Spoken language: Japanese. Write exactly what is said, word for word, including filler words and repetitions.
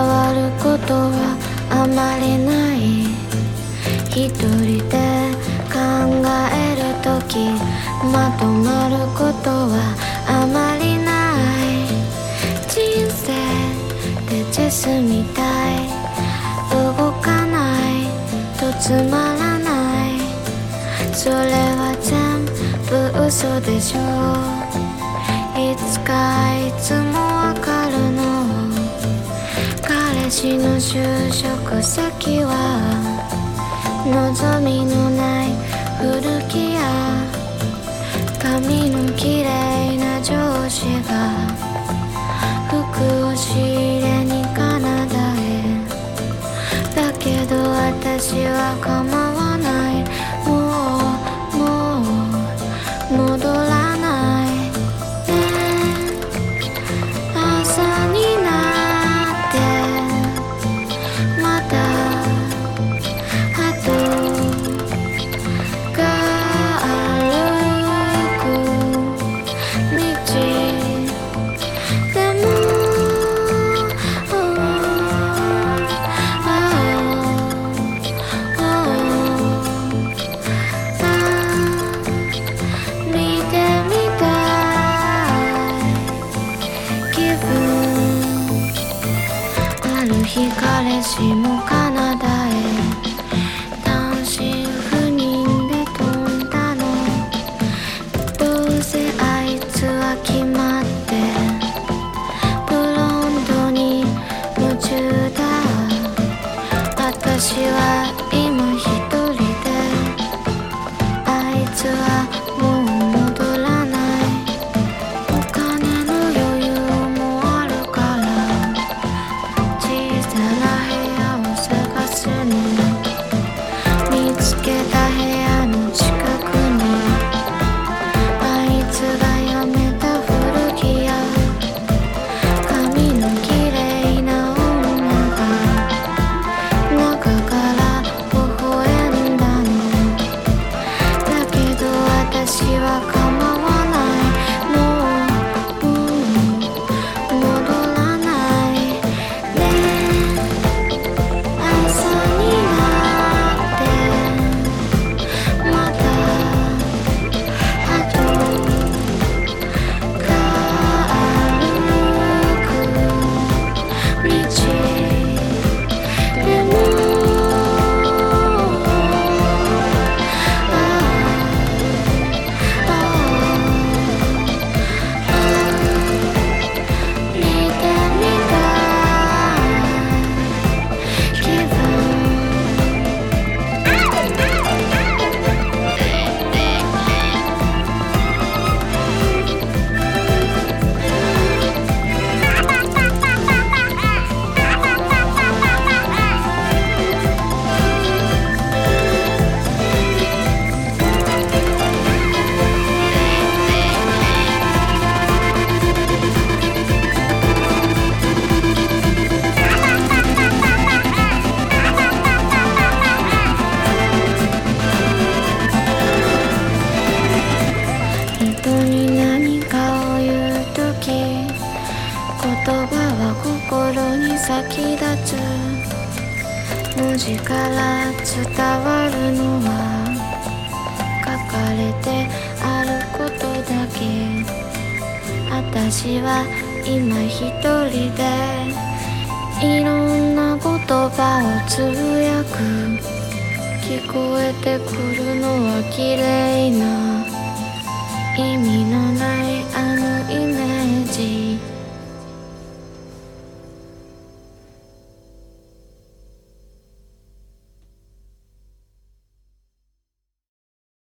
わることはあまりない。一人で考えるときまとまることはあまりない。人生でチェスみたい、動かないとつまらない。それは全部嘘でしょ。いつかいつもわかるの。彼氏の就職先は望みのない古着屋。髪の綺麗な上司が服を仕入れにカナダへ。だけど私は構わない。もうもう戻らないね。朝になってまた鳩が歩く道でも、見てみたい気分。ある日彼氏もカナダへ単身赴任で飛んだの。どうせあいつは決まってブロンドに夢中だ。私は今一人で、あいつはもう戻らない。お金の余裕もあるから小さな部屋を探すの。見つけた部屋の近くにあいつが辞めた古着屋。髪の綺麗な女が中から微笑んだの。だけど私は構わない。もう、もう戻らないね。朝になってまた鳩が歩く道でも、ああ見てみたい気分。人に何かを言うとき言葉は心に先立つ。文字から伝わるのは書かれてあることだけ。私は今一人でいろんな言葉をつぶやく。聞こえてくるのは綺麗な意味のない